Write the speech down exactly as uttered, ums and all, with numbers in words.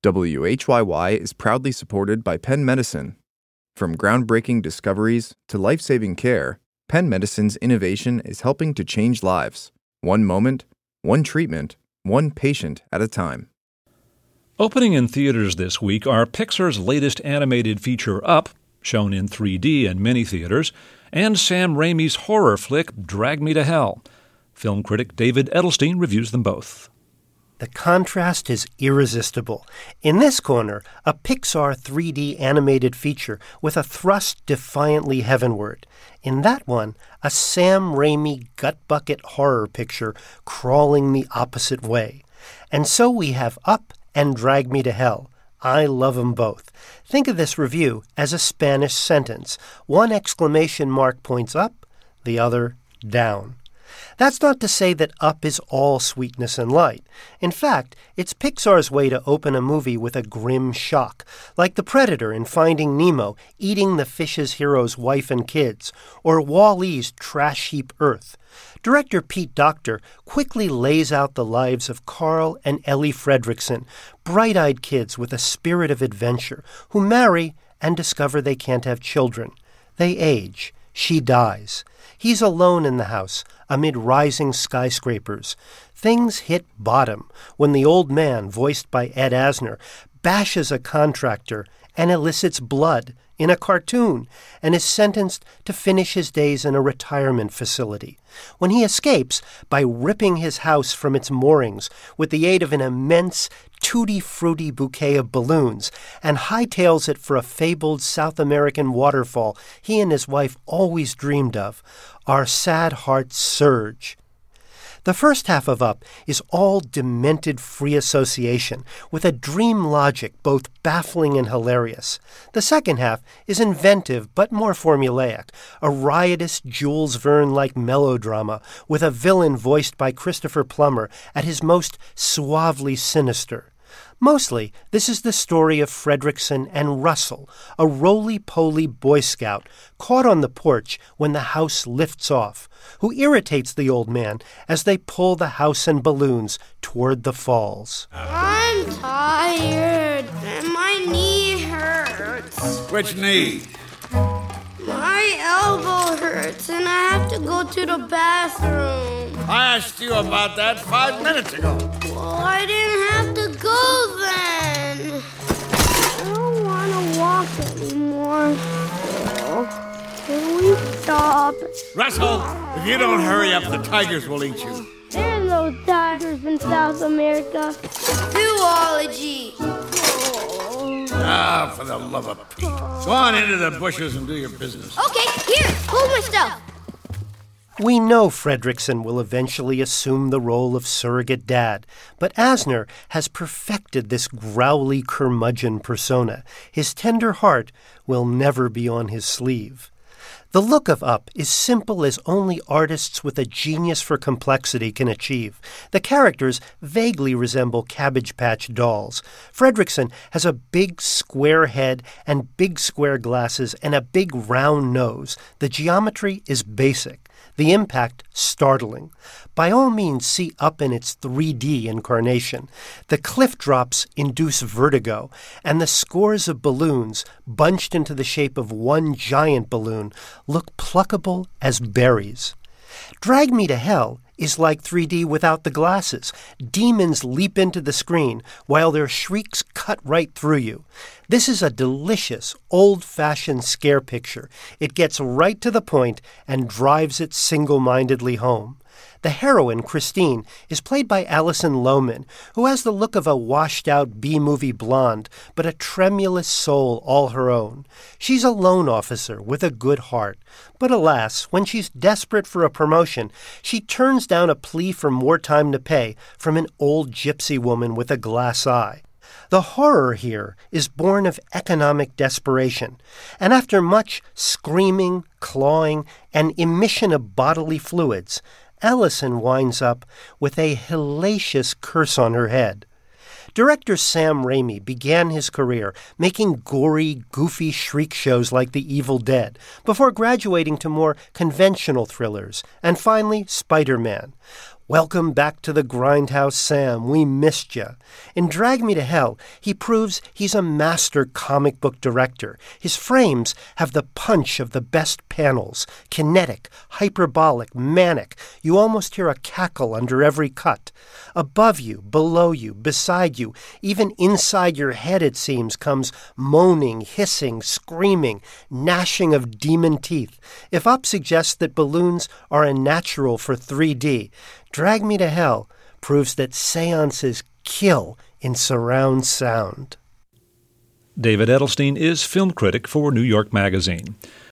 W H Y Y is proudly supported by Penn Medicine. From groundbreaking discoveries to life-saving care, Penn Medicine's innovation is helping to change lives, one moment, one treatment, one patient at a time. Opening in theaters this week are Pixar's latest animated feature Up, shown in three D in many theaters, and Sam Raimi's horror flick Drag Me to Hell. Film critic David Edelstein reviews them both. The contrast is irresistible. In this corner, a Pixar three D animated feature with a thrust defiantly heavenward. In that one, a Sam Raimi gut-bucket horror picture crawling the opposite way. And so we have Up and Drag Me to Hell. I love 'em both. Think of this review as a Spanish sentence. One exclamation mark points up, the other down. That's not to say that Up is all sweetness and light. In fact, it's Pixar's way to open a movie with a grim shock, like the Predator in Finding Nemo eating the fish's hero's wife and kids, or Wall-E's trash heap Earth. Director Pete Docter quickly lays out the lives of Carl and Ellie Fredrickson, bright-eyed kids with a spirit of adventure, who marry and discover they can't have children. They age. She dies. He's alone in the house, amid rising skyscrapers. Things hit bottom when the old man, voiced by Ed Asner, bashes a contractor and elicits blood in a cartoon and is sentenced to finish his days in a retirement facility. When he escapes by ripping his house from its moorings with the aid of an immense tutti-frutti bouquet of balloons and hightails it for a fabled South American waterfall he and his wife always dreamed of, our sad hearts surge. The first half of Up is all demented free association, with a dream logic both baffling and hilarious. The second half is inventive but more formulaic, a riotous Jules Verne-like melodrama with a villain voiced by Christopher Plummer at his most suavely sinister. Mostly, this is the story of Fredrickson and Russell, a roly-poly Boy Scout caught on the porch when the house lifts off, who irritates the old man as they pull the house and balloons toward the falls. I'm tired and my knee hurts. Which knee? My elbow hurts and I have to go to the bathroom. I asked you about that five minutes ago. Well, I didn't have to go then. I don't want to walk anymore. Oh, can we stop? Russell, if you don't hurry up, the tigers will eat you. There are no tigers in South America. Zoology. Ah, for the love of Pete. Go on into the bushes and do your business. Okay, here, hold my stuff. We know Fredrickson will eventually assume the role of surrogate dad, but Asner has perfected this growly curmudgeon persona. His tender heart will never be on his sleeve. The look of Up is simple as only artists with a genius for complexity can achieve. The characters vaguely resemble Cabbage Patch dolls. Fredrickson has a big square head and big square glasses and a big round nose. The geometry is basic. The impact startling. By all means, see Up in its three D incarnation. The cliff drops induce vertigo, and the scores of balloons, bunched into the shape of one giant balloon, look pluckable as berries. Drag Me to Hell is like three D without the glasses. Demons leap into the screen while their shrieks cut right through you. This is a delicious, old-fashioned scare picture. It gets right to the point and drives it single-mindedly home. The heroine, Christine, is played by Alison Lohman, who has the look of a washed-out B-movie blonde, but a tremulous soul all her own. She's a loan officer with a good heart. But alas, when she's desperate for a promotion, she turns down a plea for more time to pay from an old gypsy woman with a glass eye. The horror here is born of economic desperation, and after much screaming, clawing, and emission of bodily fluids, Allison winds up with a hellacious curse on her head. Director Sam Raimi began his career making gory, goofy shriek shows like The Evil Dead, before graduating to more conventional thrillers, and finally Spider-Man. Welcome back to the Grindhouse, Sam. We missed ya. In Drag Me to Hell, he proves he's a master comic book director. His frames have the punch of the best panels. Kinetic, hyperbolic, manic. You almost hear a cackle under every cut. Above you, below you, beside you, even inside your head, it seems, comes moaning, hissing, screaming, gnashing of demon teeth. If Up suggests that balloons are a natural for three D, Drag Me to Hell proves that seances kill in surround sound. David Edelstein is film critic for New York Magazine.